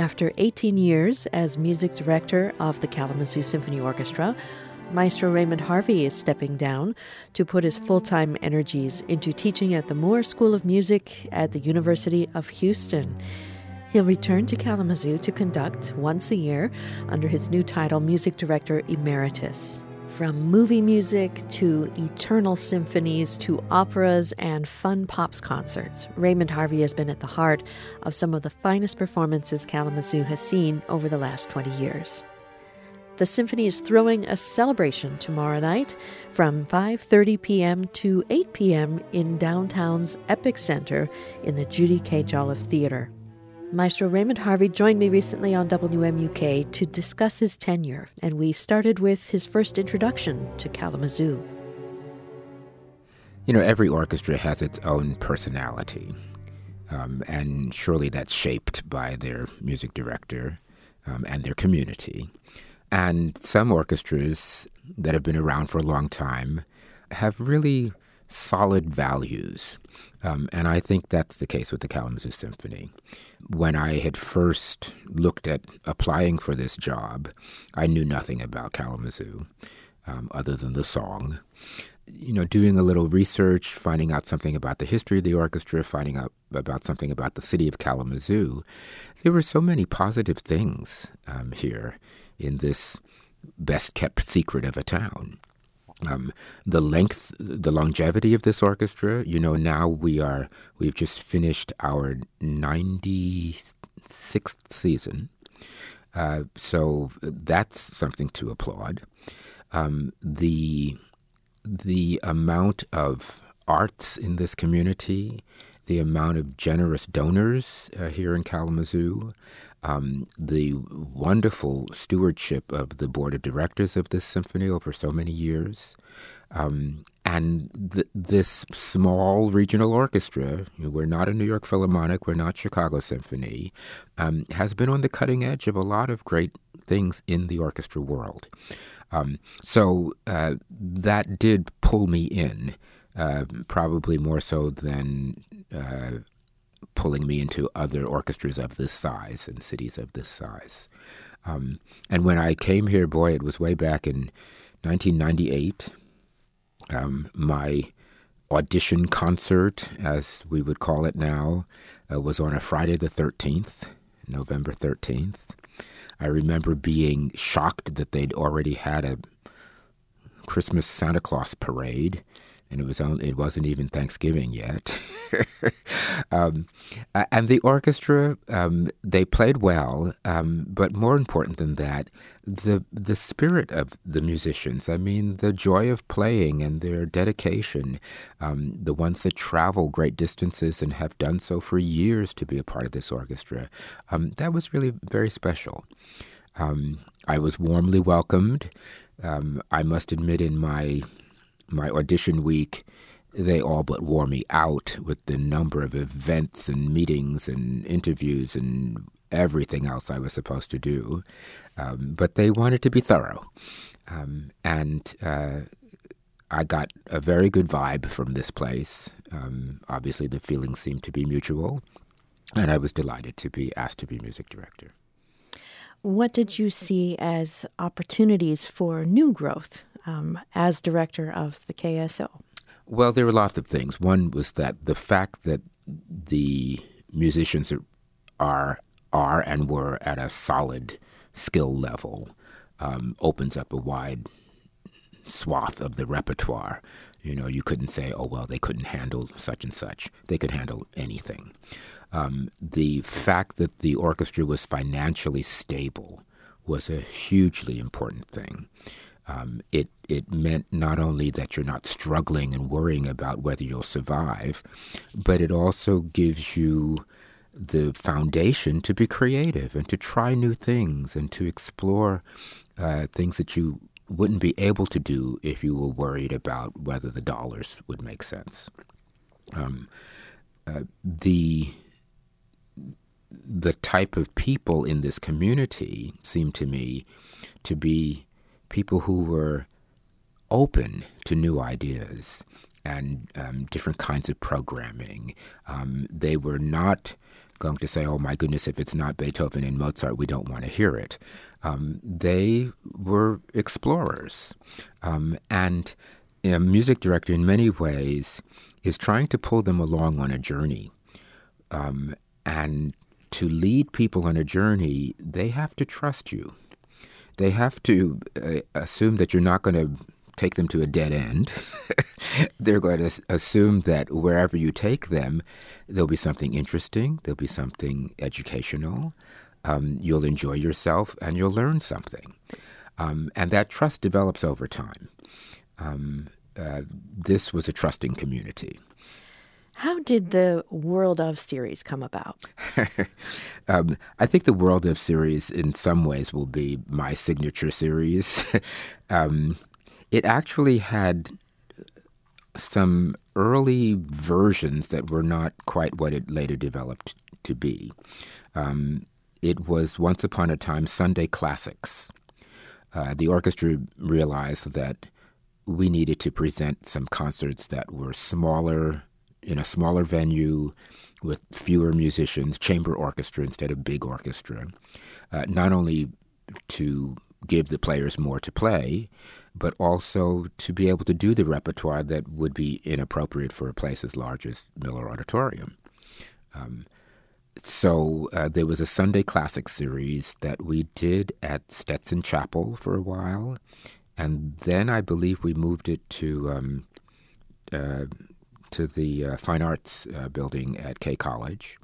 After 18 years as music director of the Kalamazoo Symphony Orchestra, Maestro Raymond Harvey is stepping down to put his full-time energies into teaching at the Moore School of Music at the University of Houston. He'll return to Kalamazoo to conduct, once a year, under his new title, Music Director Emeritus. From movie music to eternal symphonies to operas and fun pops concerts, Raymond Harvey has been at the heart of some of the finest performances Kalamazoo has seen over the last 20 years. The symphony is throwing a celebration tomorrow night from 5:30 p.m. to 8 p.m. in downtown's Epic Center in the Judy K. Jolliffe Theater. Maestro Raymond Harvey joined me recently on WMUK to discuss his tenure, and we started with his first introduction to Kalamazoo. You know, every orchestra has its own personality, and surely that's shaped by their music director and their community. And some orchestras that have been around for a long time have really solid values. And I think that's the case with the Kalamazoo Symphony. When I had first looked at applying for this job, I knew nothing about Kalamazoo other than the song. You know, doing a little research, finding out something about the history of the orchestra, finding out about something about the city of Kalamazoo, there were so many positive things here in this best-kept secret of a town. The longevity of this orchestra, you know, now we've just finished our 96th season. So that's something to applaud. The amount of arts in this community, the amount of generous donors here in Kalamazoo, the wonderful stewardship of the board of directors of this symphony over so many years, and this small regional orchestra, we're not a New York Philharmonic, we're not Chicago Symphony, has been on the cutting edge of a lot of great things in the orchestra world. So that did pull me in, probably more so than pulling me into other orchestras of this size and cities of this size. And when I came here, boy, it was way back in 1998. My audition concert, as we would call it now, was on a Friday the 13th, November 13th. I remember being shocked that they'd already had a Christmas Santa Claus parade, and it wasn't even Thanksgiving yet. And the orchestra, they played well, but more important than that, the spirit of the musicians. I mean, the joy of playing and their dedication, the ones that travel great distances and have done so for years to be a part of this orchestra, that was really very special. I was warmly welcomed. I must admit, in my audition week, they all but wore me out with the number of events and meetings and interviews and everything else I was supposed to do. But they wanted to be thorough. And I got a very good vibe from this place. Obviously, the feelings seemed to be mutual. And I was delighted to be asked to be music director. What did you see as opportunities for new growth as director of the KSO? Well, there were lots of things. One was that the fact that the musicians are and were at a solid skill level opens up a wide swath of the repertoire. You know, you couldn't say, oh, well, they couldn't handle such and such. They could handle anything. The fact that the orchestra was financially stable was a hugely important thing. It meant not only that you're not struggling and worrying about whether you'll survive, but it also gives you the foundation to be creative and to try new things and to explore things that you wouldn't be able to do if you were worried about whether the dollars would make sense. The type of people in this community seemed to me to be people who were open to new ideas and different kinds of programming. They were not going to say, oh my goodness, if it's not Beethoven and Mozart, we don't want to hear it. They were explorers. And a music director, in many ways, is trying to pull them along on a journey. And to lead people on a journey, they have to trust you. They have to assume that you're not going to take them to a dead end. They're going to assume that wherever you take them, there'll be something interesting, there'll be something educational, you'll enjoy yourself, and you'll learn something. And that trust develops over time. This was a trusting community. How did the World of series come about? I think the World of series in some ways will be my signature series. It actually had some early versions that were not quite what it later developed to be. It was once upon a time Sunday Classics. The orchestra realized that we needed to present some concerts that were smaller, in a smaller venue with fewer musicians, chamber orchestra instead of big orchestra, not only to give the players more to play, but also to be able to do the repertoire that would be inappropriate for a place as large as Miller Auditorium. So there was a Sunday Classics series that we did at Stetson Chapel for a while, and then I believe we moved it to the Fine Arts building at K College.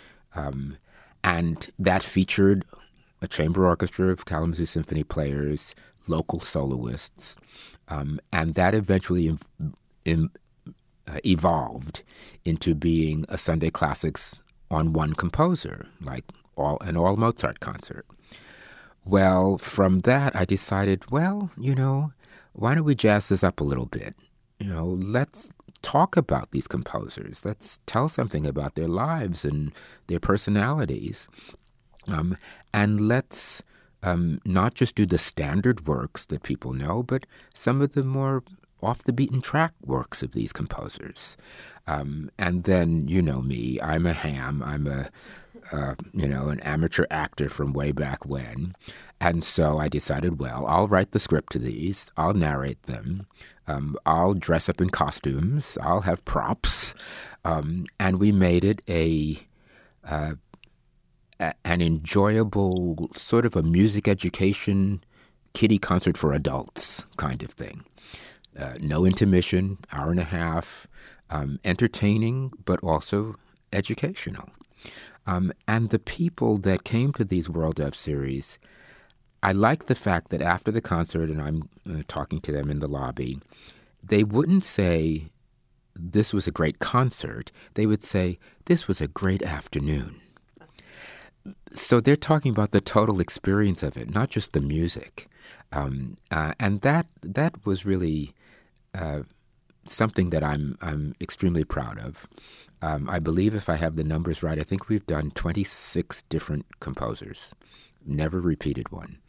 And that featured a chamber orchestra of Kalamazoo Symphony players, local soloists, and that eventually evolved into being a Sunday Classics on one composer, like an all Mozart concert. Well, from that, I decided, well, why don't we jazz this up a little bit? Let's talk about these composers. Let's tell something about their lives and their personalities. And let's not just do the standard works that people know, but some of the more off-the-beaten-track works of these composers. And then, you know me, I'm a ham. I'm an amateur actor from way back when. And so I decided, well, I'll write the script to these. I'll narrate them. I'll dress up in costumes. I'll have props. And we made it an enjoyable sort of a music education kiddie concert for adults kind of thing. No intermission, hour and a half, entertaining, but also educational. And the people that came to these World of series, I like the fact that after the concert, and I'm talking to them in the lobby, they wouldn't say, this was a great concert. They would say, this was a great afternoon. So they're talking about the total experience of it, not just the music. And that was really something that I'm extremely proud of. I believe if I have the numbers right, I think we've done 26 different composers, never repeated one.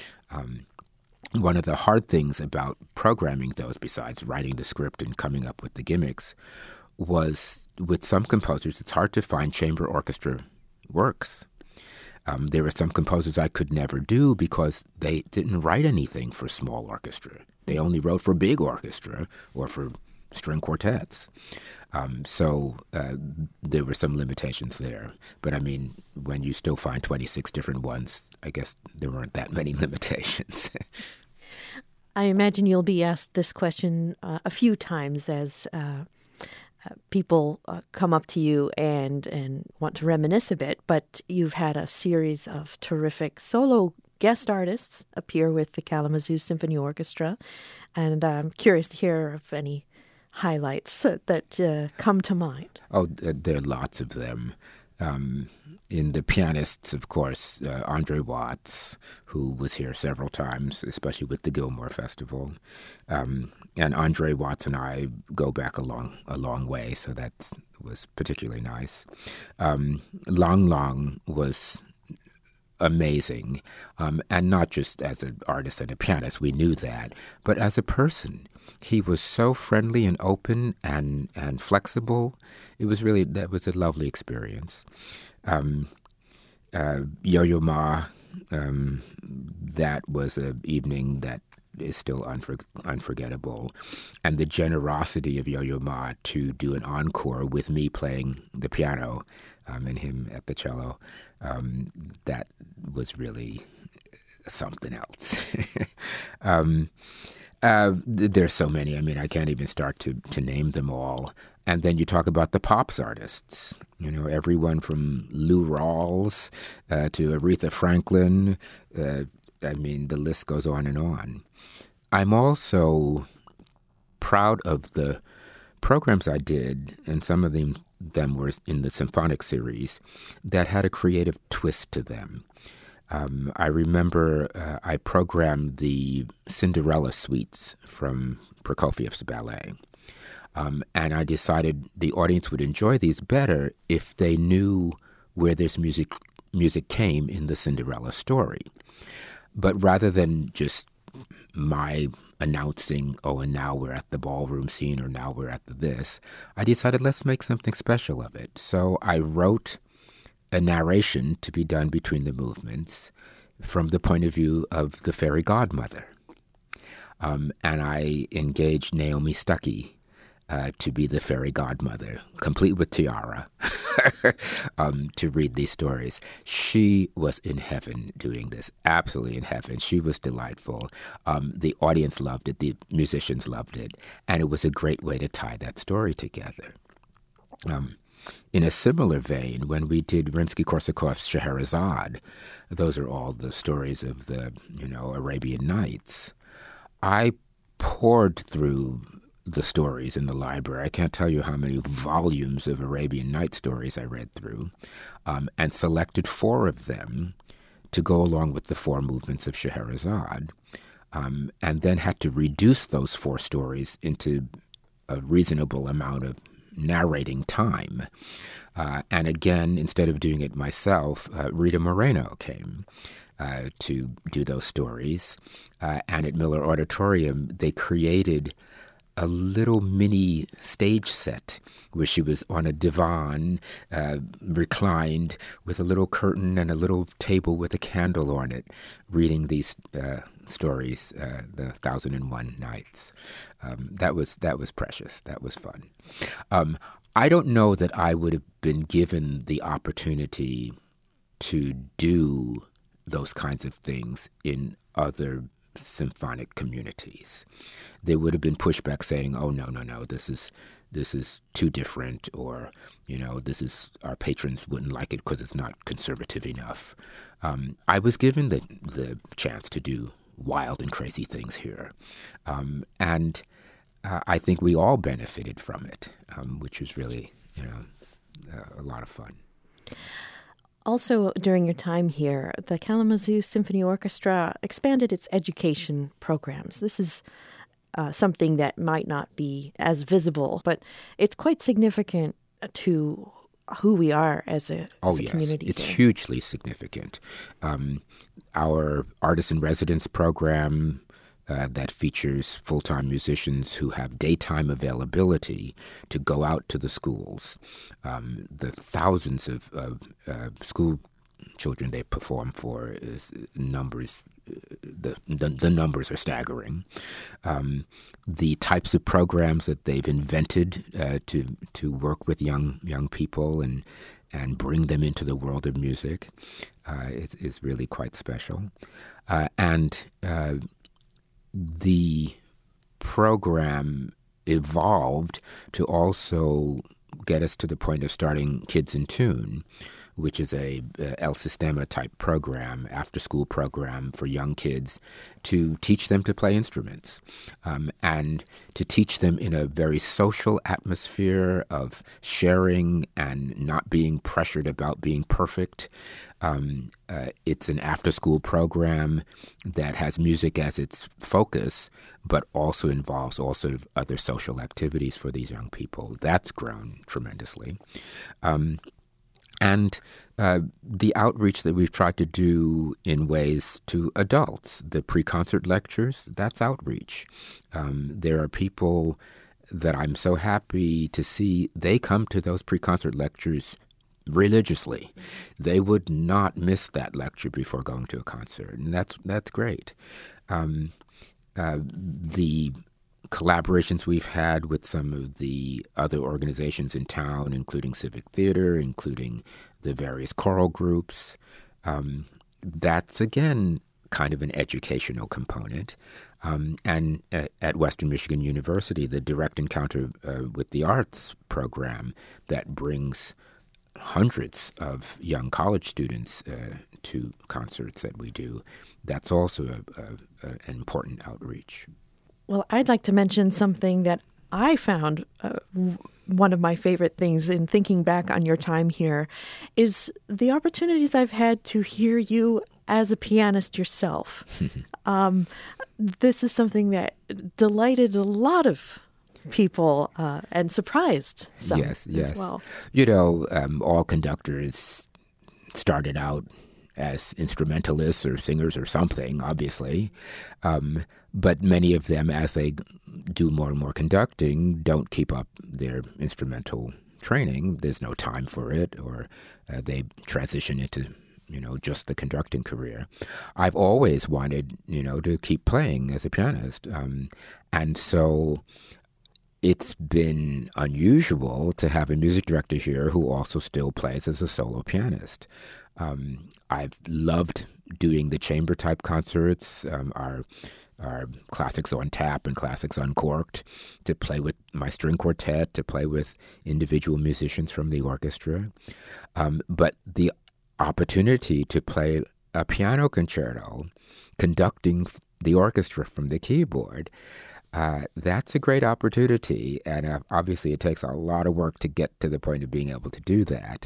One of the hard things about programming those, besides writing the script and coming up with the gimmicks, was with some composers, it's hard to find chamber orchestra works. There were some composers I could never do because they didn't write anything for small orchestra. They only wrote for big orchestra or for string quartets. So there were some limitations there. But I mean, when you still find 26 different ones, I guess there weren't that many limitations. I imagine you'll be asked this question a few times as people come up to you and want to reminisce a bit, but you've had a series of terrific solo guest artists appear with the Kalamazoo Symphony Orchestra, and I'm curious to hear of any highlights that come to mind. Oh, there are lots of them. In the pianists, of course, Andre Watts, who was here several times, especially with the Gilmore Festival. And Andre Watts and I go back a long way, so that was particularly nice. Lang Lang was amazing, and not just as an artist and a pianist, we knew that, but as a person. He was so friendly and open and flexible. That was a lovely experience. Yo-Yo Ma, that was an evening that is still unforgettable. And the generosity of Yo-Yo Ma to do an encore with me playing the piano and him at the cello, that was really something else. There's so many. I mean, I can't even start to name them all. And then you talk about the pops artists, everyone from Lou Rawls to Aretha Franklin. I mean, the list goes on and on. I'm also proud of the programs I did, and some of them were in the symphonic series, that had a creative twist to them. I remember I programmed the Cinderella suites from Prokofiev's ballet. And I decided the audience would enjoy these better if they knew where this music came in the Cinderella story. But rather than just my announcing, and now we're at the ballroom scene, or now we're at this, I decided let's make something special of it. So I wrote a narration to be done between the movements from the point of view of the fairy godmother. And I engaged Naomi Stuckey to be the fairy godmother, complete with tiara, to read these stories. She was in heaven doing this, absolutely in heaven. She was delightful. The audience loved it. The musicians loved it. And it was a great way to tie that story together. In a similar vein, when we did Rimsky-Korsakov's Scheherazade, those are all the stories of the, Arabian Nights. I poured through the stories in the library. I can't tell you how many volumes of Arabian Night stories I read through, and selected 4 of them to go along with the 4 movements of Scheherazade, and then had to reduce those 4 stories into a reasonable amount of narrating time. And again, instead of doing it myself, Rita Moreno came to do those stories. And at Miller Auditorium, they created a little mini stage set where she was on a divan, reclined with a little curtain and a little table with a candle on it, reading these stories, the 1001 Nights. That was precious. That was fun. I don't know that I would have been given the opportunity to do those kinds of things in other symphonic communities. There would have been pushback saying, "Oh, no, this is too different," or our patrons wouldn't like it because it's not conservative enough. I was given the chance to do wild and crazy things here, and I think we all benefited from it, which was really a lot of fun. Also, during your time here, the Kalamazoo Symphony Orchestra expanded its education programs. This is something that might not be as visible, but it's quite significant to who we are as a community. It's hugely significant. Our Artist-in-Residence program that features full-time musicians who have daytime availability to go out to the schools. The thousands of school children they perform for numbers. The numbers are staggering. The types of programs that they've invented to work with young people and bring them into the world of music is really quite special. And the program evolved to also get us to the point of starting Kids in Tune, which is a El Sistema type program, after-school program for young kids to teach them to play instruments and to teach them in a very social atmosphere of sharing and not being pressured about being perfect. It's an after-school program that has music as its focus, but also involves all sort of other social activities for these young people. That's grown tremendously. And the outreach that we've tried to do in ways to adults, the pre-concert lectures, that's outreach. There are people that I'm so happy to see, they come to those pre-concert lectures religiously. They would not miss that lecture before going to a concert, and that's great. The collaborations we've had with some of the other organizations in town, including Civic Theater, including the various choral groups, that's, again, kind of an educational component. And at Western Michigan University, the Direct Encounter with the Arts program that brings hundreds of young college students to concerts that we do, that's also an important outreach. Well, I'd like to mention something that I found one of my favorite things in thinking back on your time here is the opportunities I've had to hear you as a pianist yourself. This is something that delighted a lot of people and surprised some as well. You know, all conductors started out as instrumentalists or singers or something, obviously. But many of them, as they do more and more conducting, don't keep up their instrumental training. There's no time for it, or they transition into, just the conducting career. I've always wanted, to keep playing as a pianist. And so it's been unusual to have a music director here who also still plays as a solo pianist. I've loved doing the chamber type concerts, our Classics on Tap and Classics Uncorked, to play with my string quartet, to play with individual musicians from the orchestra. But the opportunity to play a piano concerto, conducting the orchestra from the keyboard, that's a great opportunity. And obviously it takes a lot of work to get to the point of being able to do that.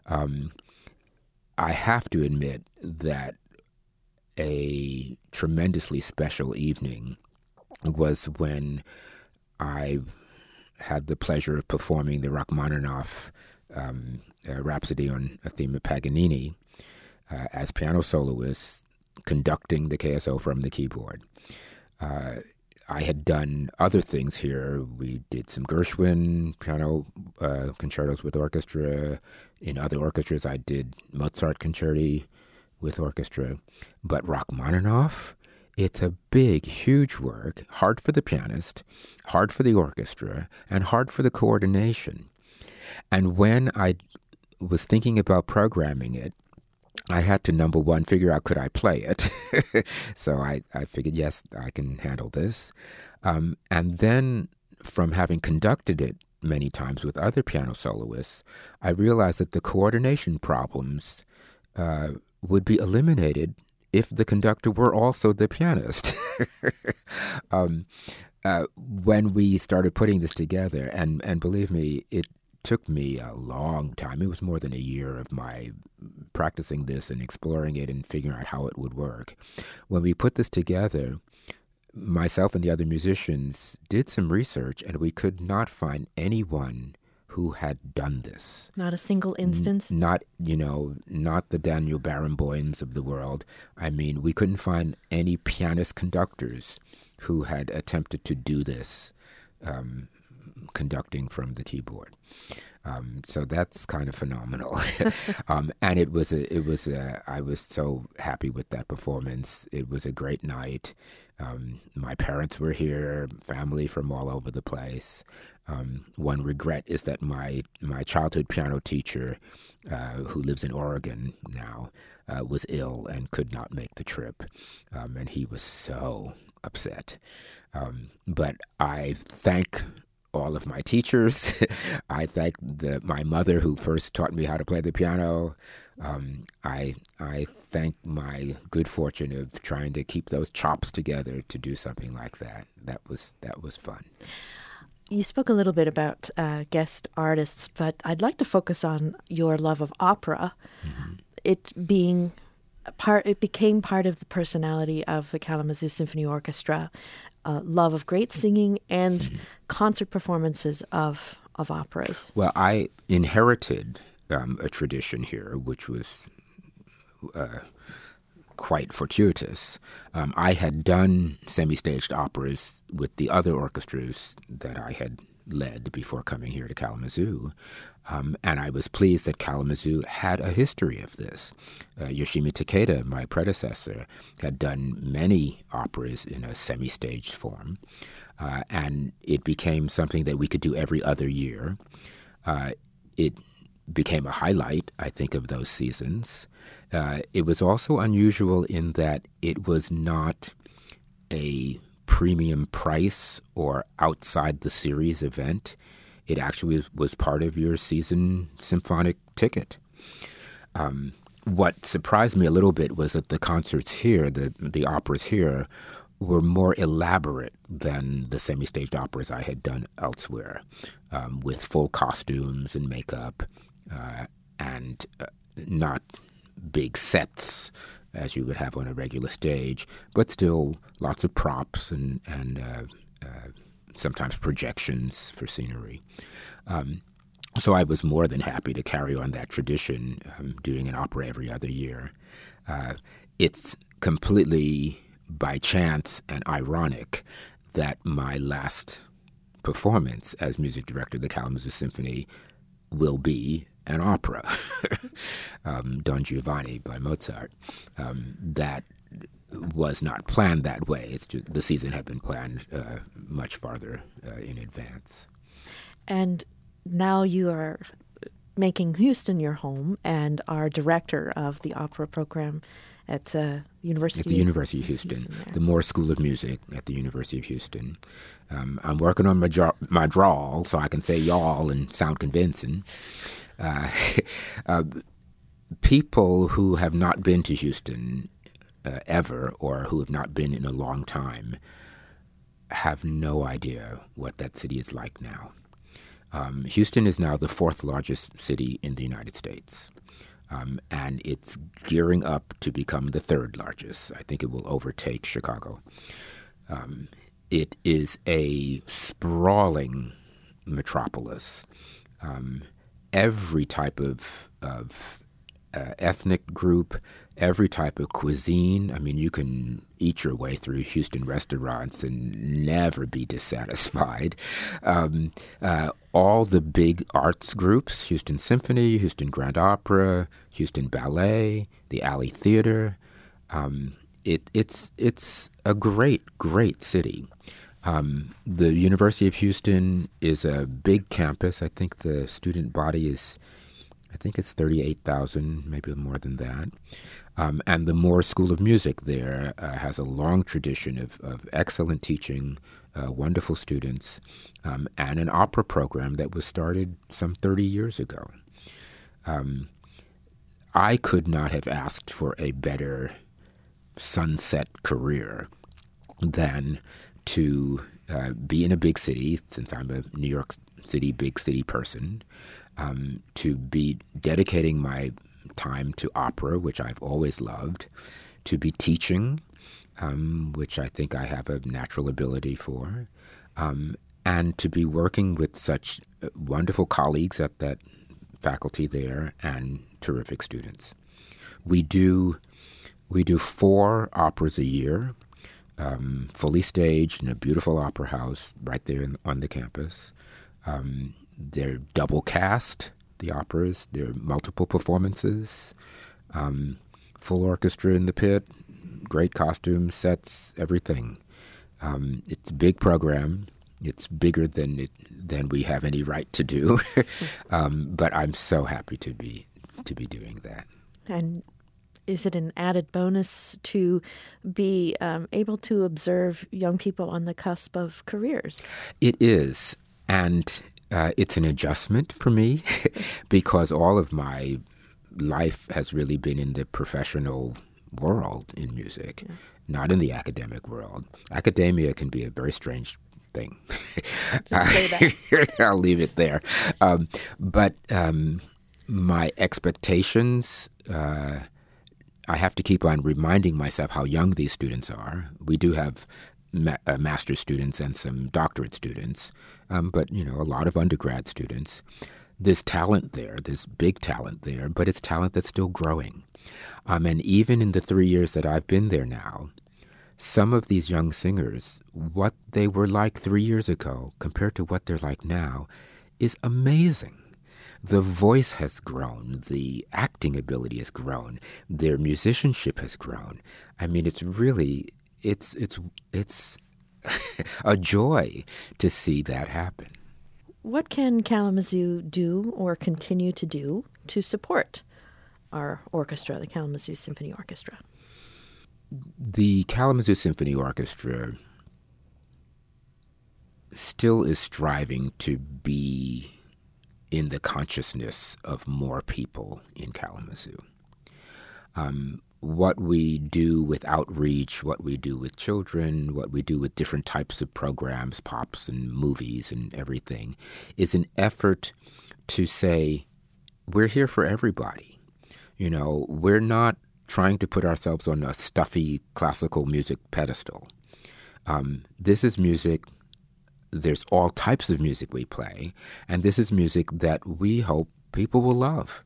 I have to admit that a tremendously special evening was when I had the pleasure of performing the Rachmaninoff Rhapsody on a Theme of Paganini as piano soloist, conducting the KSO from the keyboard. I had done other things here. We did some Gershwin piano concertos with orchestra. In other orchestras, I did Mozart concerti with orchestra. But Rachmaninoff, it's a big, huge work, hard for the pianist, hard for the orchestra, and hard for the coordination. And when I was thinking about programming it, I had to, number one, figure out, could I play it? So I figured, yes, I can handle this. And then from having conducted it many times with other piano soloists, I realized that the coordination problems would be eliminated if the conductor were also the pianist. When we started putting this together, and believe me, it took me a long time. It was more than a year of my practicing this and exploring it and figuring out how it would work. When we put this together, myself and the other musicians did some research, and we could not find anyone who had done this. Not a single instance? Not the Daniel Barenboims of the world. I mean, we couldn't find any pianist conductors who had attempted to do this, conducting from the keyboard. So that's kind of phenomenal. And I was so happy with that performance. It was a great night. My parents were here, family from all over the place. One regret is that my childhood piano teacher, who lives in Oregon now, was ill and could not make the trip. And he was so upset. But I thank all of my teachers. I thank my mother who first taught me how to play the piano. I thank my good fortune of trying to keep those chops together to do something like that. That was fun. You spoke a little bit about guest artists, but I'd like to focus on your love of opera. Mm-hmm. It became part of the personality of the Kalamazoo Symphony Orchestra. Love of great singing and concert performances of operas. Well, I inherited a tradition here, which was quite fortuitous. I had done semi-staged operas with the other orchestras that I had led before coming here to Kalamazoo. And I was pleased that Kalamazoo had a history of this. Yoshimi Takeda, my predecessor, had done many operas in a semi-staged form, and it became something that we could do every other year. It became a highlight, I think, of those seasons. It was also unusual in that it was not a premium price or outside the series event. It actually was part of your season symphonic ticket. What surprised me a little bit was that the concerts here, the operas here, were more elaborate than the semi-staged operas I had done elsewhere, with full costumes and makeup, and not big sets as you would have on a regular stage, but still lots of props and sometimes projections for scenery. So I was more than happy to carry on that tradition, doing an opera every other year. It's completely by chance and ironic that my last performance as music director of the Kalamazoo Symphony will be an opera, Don Giovanni by Mozart. That was not planned that way. It's just the season had been planned much farther in advance. And now you are making Houston your home and are director of the opera program at the University of Houston, the Moore School of Music at the University of Houston. I'm working on my drawl so I can say y'all and sound convincing. People who have not been to Houston ever, or who have not been in a long time, have no idea what that city is like now. Houston is now the fourth largest city in the United States, and it's gearing up to become the third largest. I think it will overtake Chicago. It is a sprawling metropolis. Every type of ethnic group, every type of cuisine. I mean, you can eat your way through Houston restaurants and never be dissatisfied. All the big arts groups, Houston Symphony, Houston Grand Opera, Houston Ballet, the Alley Theater. It's a great city. The University of Houston is a big campus. I think the student body is, it's 38,000, maybe more than that. And the Moore School of Music there has a long tradition of excellent teaching, wonderful students, and an opera program that was started some 30 years ago. I could not have asked for a better sunset career than to be in a big city, since I'm a New York City, big city person, to be dedicating my time to opera, which I've always loved, to be teaching, which I think I have a natural ability for, and to be working with such wonderful colleagues at that faculty there and terrific students. We do 4 operas a year, fully staged in a beautiful opera house right there on the campus. They're double cast, the operas. They're multiple performances, full orchestra in the pit, great costumes, sets, everything. It's a big program. It's bigger than we have any right to do. But I'm so happy to be doing that. And is it an added bonus to be able to observe young people on the cusp of careers? It is. And it's an adjustment for me because all of my life has really been in the professional world in music, not in the academic world. Academia can be a very strange thing. Just say that. I'll leave it there. But my expectations, I have to keep on reminding myself how young these students are. We do have master's students and some doctorate students, but a lot of undergrad students. there's talent there, there's big talent there, but it's talent that's still growing. And even in the 3 years that I've been there now, some of these young singers, what they were like 3 years ago compared to what they're like now is amazing. The voice has grown, the acting ability has grown, their musicianship has grown. I mean, it's really, it's a joy to see that happen. What can Kalamazoo do or continue to do to support our orchestra, the Kalamazoo Symphony Orchestra? The Kalamazoo Symphony Orchestra still is striving to be in the consciousness of more people in Kalamazoo. What we do with outreach, what we do with children, what we do with different types of programs, pops and movies and everything, is an effort to say, we're here for everybody. You know, we're not trying to put ourselves on a stuffy classical music pedestal. This is music. There's all types of music we play, and this is music that we hope people will love.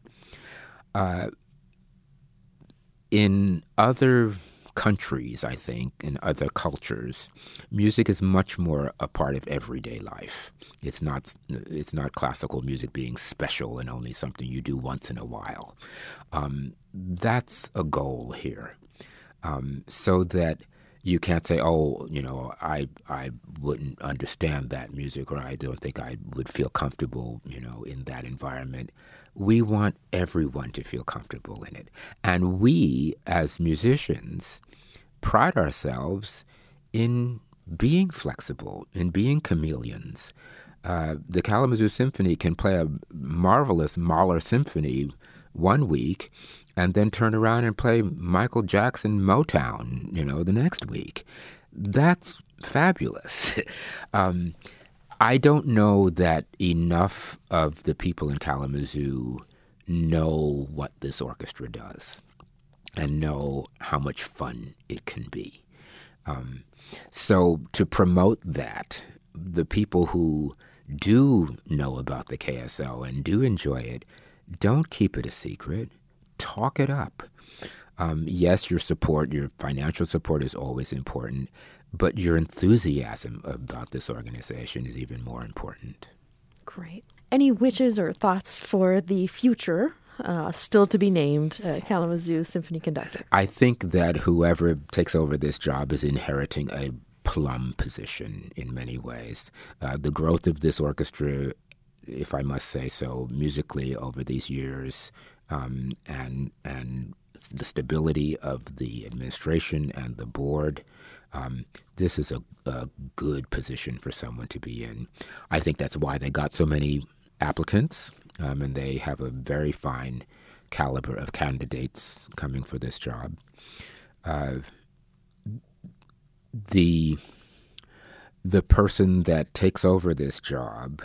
In other countries, I think, in other cultures, music is much more a part of everyday life. It's not classical music being special and only something you do once in a while. That's a goal here, so that you can't say, oh, you know, I wouldn't understand that music, or I don't think I would feel comfortable, you know, in that environment. We want everyone to feel comfortable in it. And we, as musicians, pride ourselves in being flexible, in being chameleons. The Kalamazoo Symphony can play a marvelous Mahler symphony one week and then turn around and play Michael Jackson Motown, you know, the next week. That's fabulous. I don't know that enough of the people in Kalamazoo know what this orchestra does and know how much fun it can be. So to promote that, the people who do know about the KSO and do enjoy it, don't keep it a secret. Talk it up. Yes, your support, your financial support is always important, but your enthusiasm about this organization is even more important. Great. Any wishes or thoughts for the future, still to be named, Kalamazoo Symphony Conductor? I think that whoever takes over this job is inheriting a plum position in many ways. The growth of this orchestra, if I must say so, musically over these years, and the stability of the administration and the board, this is a good position for someone to be in. I think that's why they got so many applicants, and they have a very fine caliber of candidates coming for this job. The person that takes over this job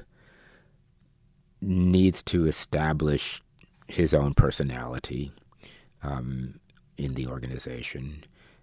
needs to establish his own personality in the organization.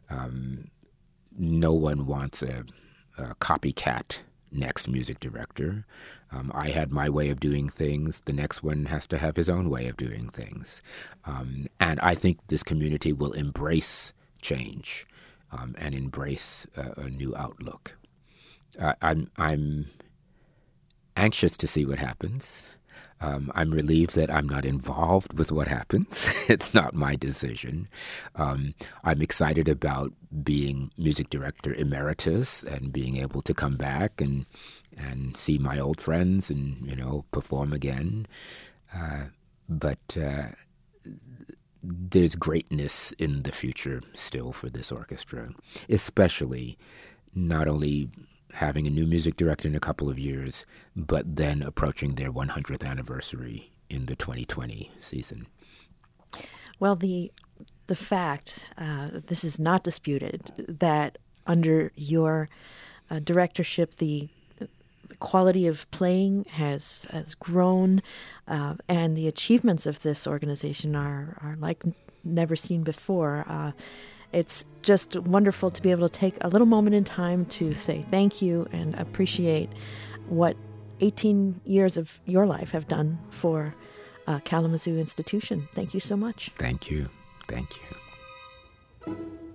No one wants a copycat next music director. I had my way of doing things. The next one has to have his own way of doing things. And I think this community will embrace change and embrace a new outlook. I'm anxious to see what happens. I'm relieved that I'm not involved with what happens. It's not my decision. I'm excited about being music director emeritus and being able to come back and see my old friends and, you know, perform again. But there's greatness in the future still for this orchestra, especially not only having a new music director in a couple of years, but then approaching their 100th anniversary in the 2020 season. Well, the fact, this is not disputed, that under your directorship, the quality of playing has grown, and the achievements of this organization are like never seen before. It's just wonderful to be able to take a little moment in time to say thank you and appreciate what 18 years of your life have done for Kalamazoo Institution. Thank you so much. Thank you. Thank you.